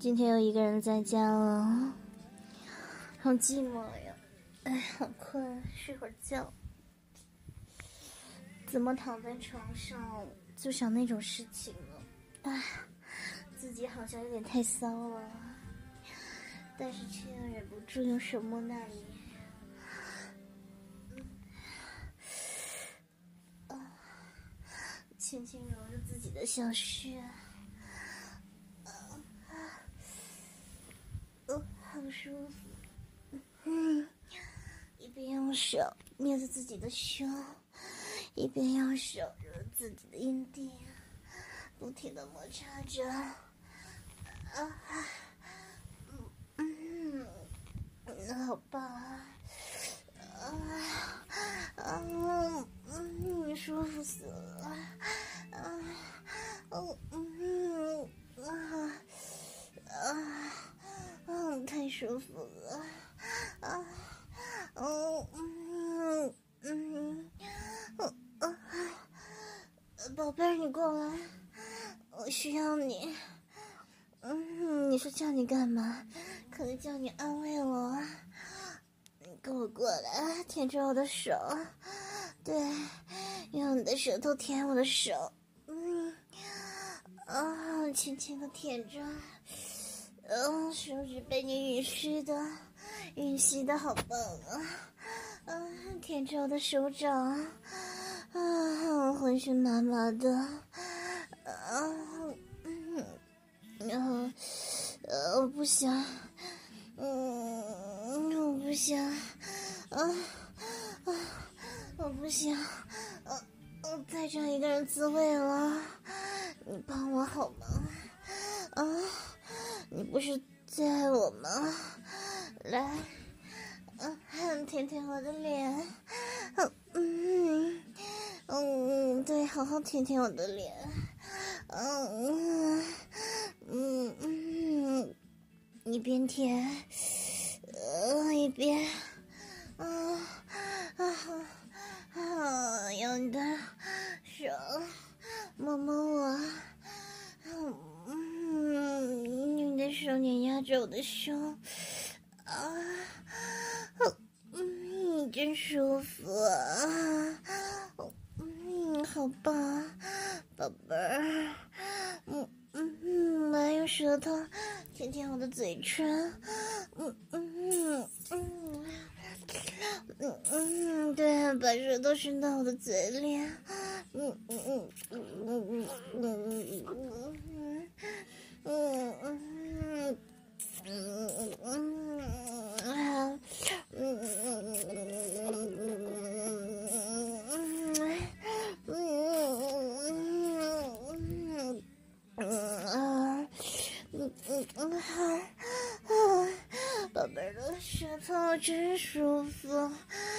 今天又一个人在家了，好寂寞呀！哎，好困，睡会儿觉。怎么躺在床上就想那种事情了？哎，自己好像有点太骚了，但是却又忍不住用手摸那里。轻轻揉着自己的小穴。好舒服。一边用手捏着自己的胸，一边用手揉自己的阴蒂，不停地摩擦着。好棒啊！舒服死了。太舒服了。宝贝儿，你过来，我需要你。你说叫你干嘛？可能叫你安慰我。你跟我过来，舔着我的手，对，用你的舌头舔我的手，轻轻的舔着，手指被你吮吸的好棒啊！舔着我的手掌，浑身麻麻的，我不想，我不想，我不想，再这样一个人滋味了，你帮我好吗？你不是最爱我吗？来，舔舔我的脸，对，好好舔舔我的脸，一边舔，一边，用你的手摸摸我，用你的手碾压着我的胸，真舒服啊！好棒，宝贝儿，来用舌头舔舔我的嘴唇，对，把舌头伸到我的嘴里，宝贝儿的舌头真舒服，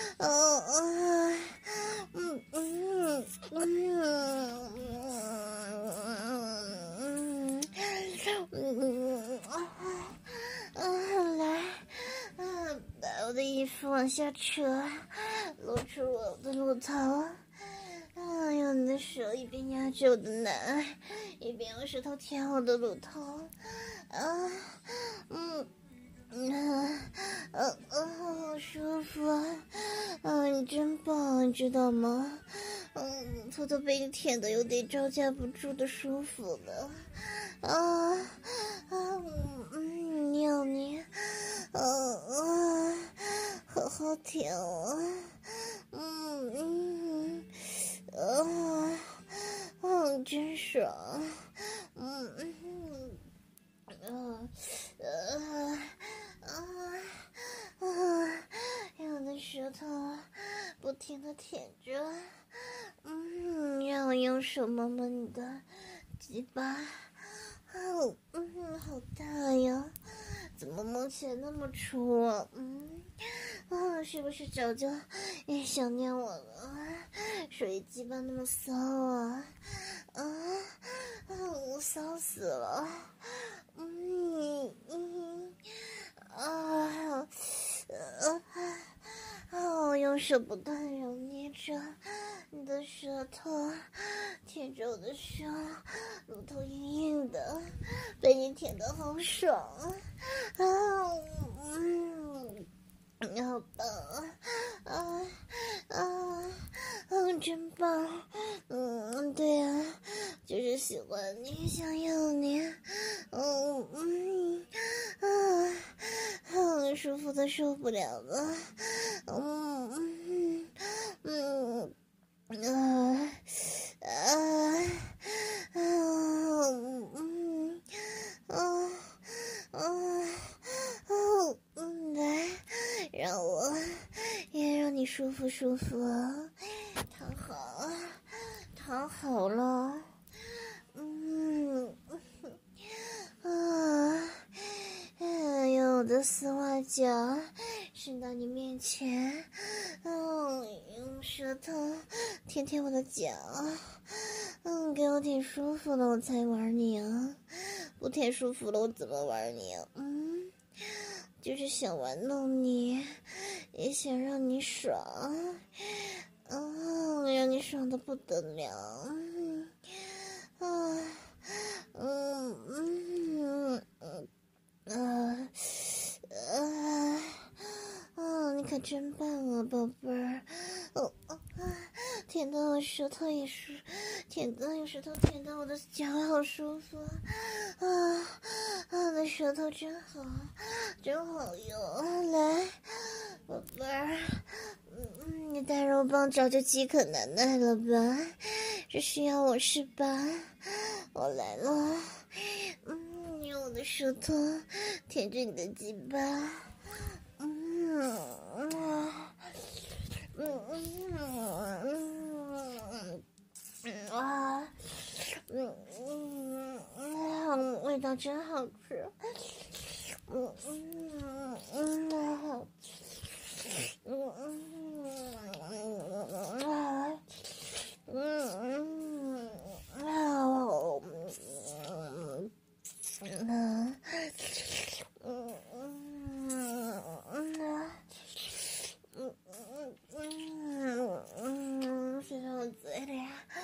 来，把我的衣服往下扯，露出我的乳头。用你的手一边压着我的奶，一边用舌头舔我的乳头，好舒服啊！你真棒，你知道吗？偷偷被你舔的有点招架不住的舒服了，要你，好好舔我，真爽，用我的舌头不停地舔着，让我用手摸摸你的鸡巴，好大呀，怎么摸起来那么粗啊？是不是早就也想念我了？所以鸡巴那么骚啊？我骚死了，我用手不断揉捏着你的舌头， 舔着我的胸，乳头硬硬的，被你舔得好爽啊！好棒真棒！对啊，就是喜欢你，想要你，舒服的受不了了，来，让我也让你舒服舒服，躺好了，用我的丝袜脚伸到你面前，用舌头舔舔我的脚，给我舔舒服了我才玩你啊，不舔舒服了我怎么玩你啊？就是想玩弄你，也想让你爽，让你爽得不得了，你可真棒啊，宝贝儿！舔到我舌头也是，舔到用舌头舔到我的脚，好舒服那舌头真好，真好用。来，宝贝儿，你大肉棒早就饥渴难耐了吧？这需要我是吧？我来了，用我的舌头舔着你的鸡巴，味道真好吃，塞到我嘴里，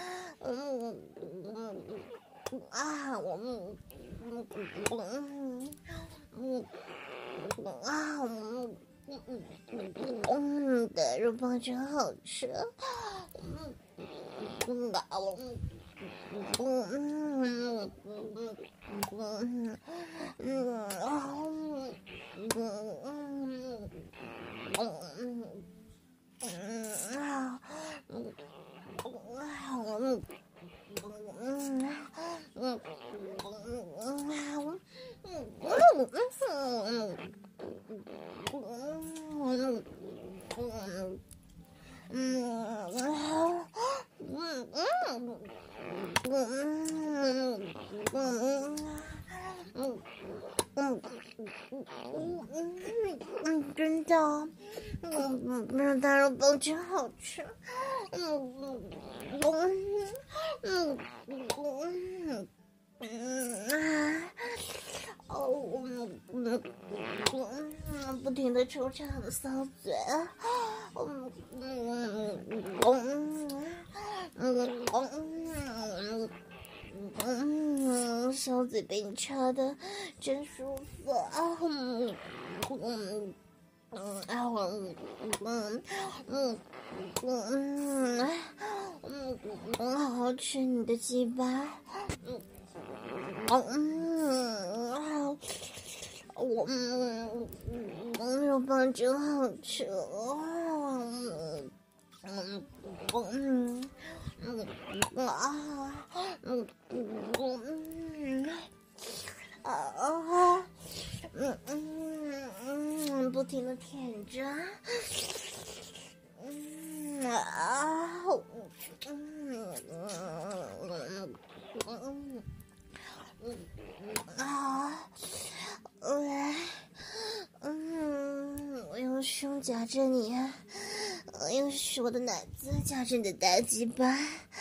的肉棒真好吃，真的，大肉棒真好吃，不停的抽插我的骚嘴，小嘴被你插的真舒服好好吃你的鸡巴，肉棒真好吃，不停的舔着，我用胸夹着你，用我的奶子夹着你的大鸡巴，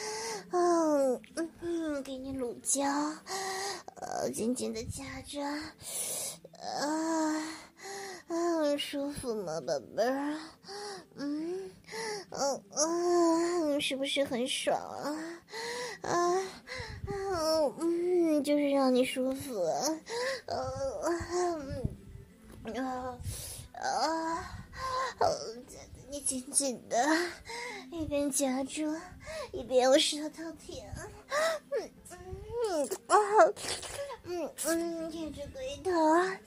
给你乳胶，紧紧的夹着，舒服吗，宝贝儿？是不是很爽啊？ 就是让你舒服，你紧紧的，一边夹住，一边用舌头舔，舔着龟头，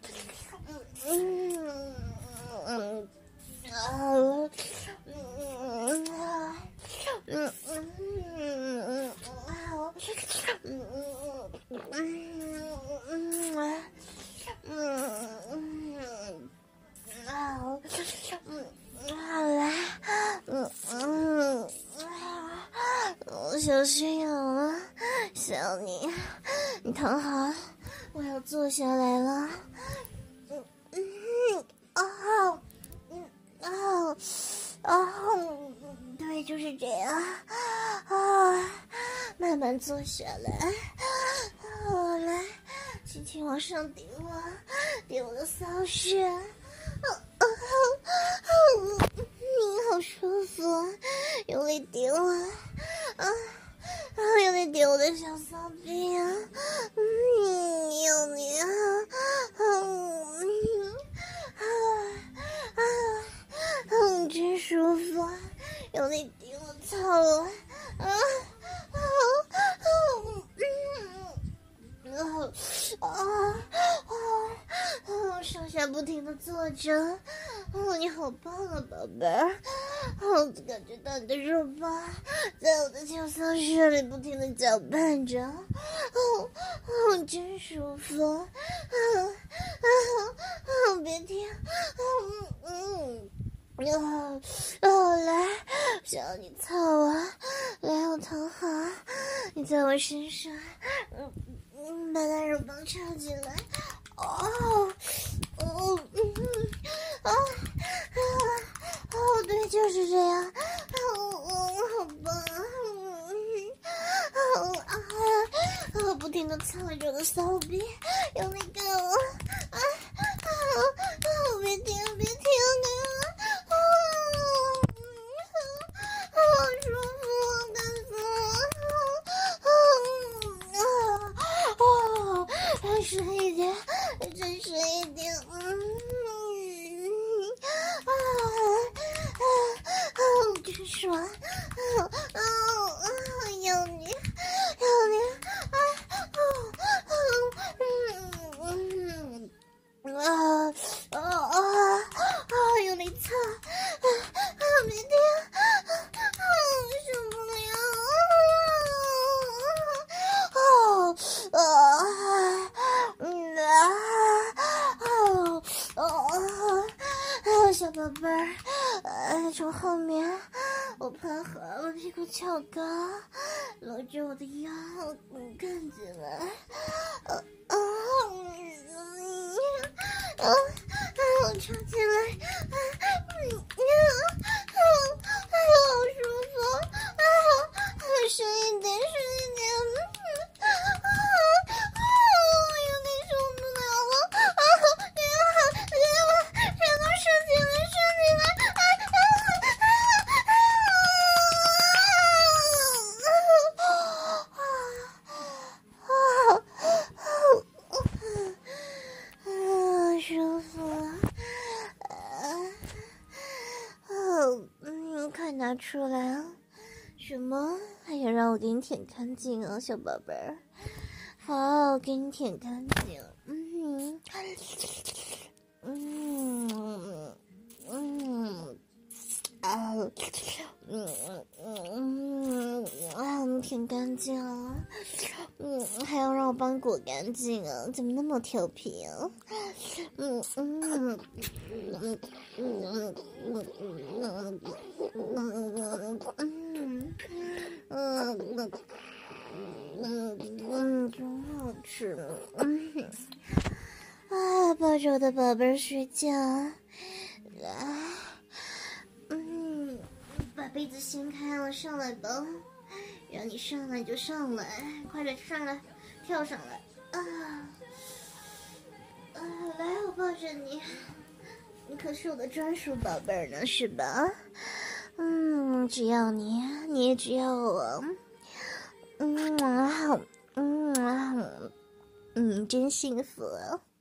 好啦，小心了，想你躺好，我要坐下来了。对，就是这样。慢慢坐下来，来，轻轻往上顶我的骚穴。好舒服，用力顶我，用力顶我的小骚逼啊！用力真舒服，用力顶我操我，上下不停的做着，你好棒啊，宝贝儿！感觉到你的肉棒在我的小骚穴里不停的搅拌着，真舒服！别停，来，想要你操我，来，我躺好，你在我身上，把那肉棒插进来，对，就是这样，好棒，不停的操着我的骚逼，用力干我，别停，好舒服，干死我，深一点，再深一点，真爽，要你，用力操，别停，受不了，小宝贝儿，从后面我盘好了，屁股翘高，搂着我的腰，看进来，我插进来，好舒服，深一点，有点受不了了，全都射进来，舒服了，快拿出来啊！什么？还想让我给你舔干净啊，小宝贝儿？好，给你舔干净。舔干净了。还要让我帮你裹干净啊？怎么那么调皮啊？真好吃。抱着我的宝贝儿睡觉，来，把被子掀开了，上来吧，让你上来就上来，快点上来，跳上来，来，我抱着你，你可是我的专属宝贝儿呢，是吧？只要你，你也只要我， 真幸福哦。